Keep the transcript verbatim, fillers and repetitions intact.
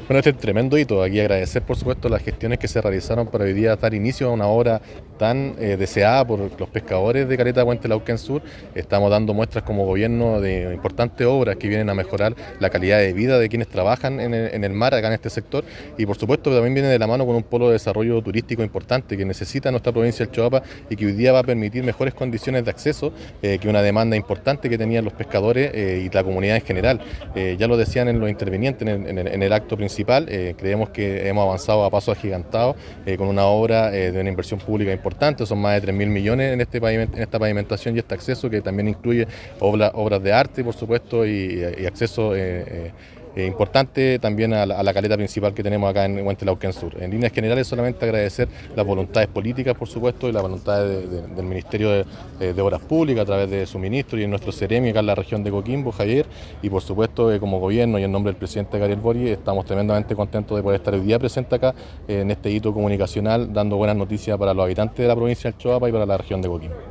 Bueno, este es tremendo hito. Aquí agradecer, por supuesto, las gestiones que se realizaron para hoy día dar inicio a una obra tan eh, deseada por los pescadores de Caleta de Puente Lauquén Sur. Estamos dando muestras como gobierno de importantes obras que vienen a mejorar la calidad de vida de quienes trabajan en el, en el mar, acá en este sector. Y, por supuesto, también viene de la mano con un polo de desarrollo turístico importante que necesita nuestra provincia del Choapa y que hoy día va a permitir mejores condiciones de acceso eh, que una demanda importante que tenían los pescadores eh, y la comunidad en general. Eh, ya lo decían en los intervinientes en el, en el, en el acto principal. Eh, creemos que hemos avanzado a pasos agigantados eh, con una obra eh, de una inversión pública importante, son más de tres mil millones en, este en esta pavimentación y este acceso que también incluye obra, obras de arte, por supuesto, y, y acceso eh, eh, Eh, importante también a la, a la caleta principal que tenemos acá en Puente Lauquén Sur. En líneas generales, solamente agradecer las voluntades políticas, por supuesto, y la voluntad de, de, del Ministerio de, de, de Obras Públicas a través de su ministro y en nuestro CEREMI acá en la región de Coquimbo, Javier, y por supuesto, eh, como gobierno y en nombre del presidente Gabriel Boric, estamos tremendamente contentos de poder estar hoy día presente acá eh, en este hito comunicacional, dando buenas noticias para los habitantes de la provincia del Choapa y para la región de Coquimbo.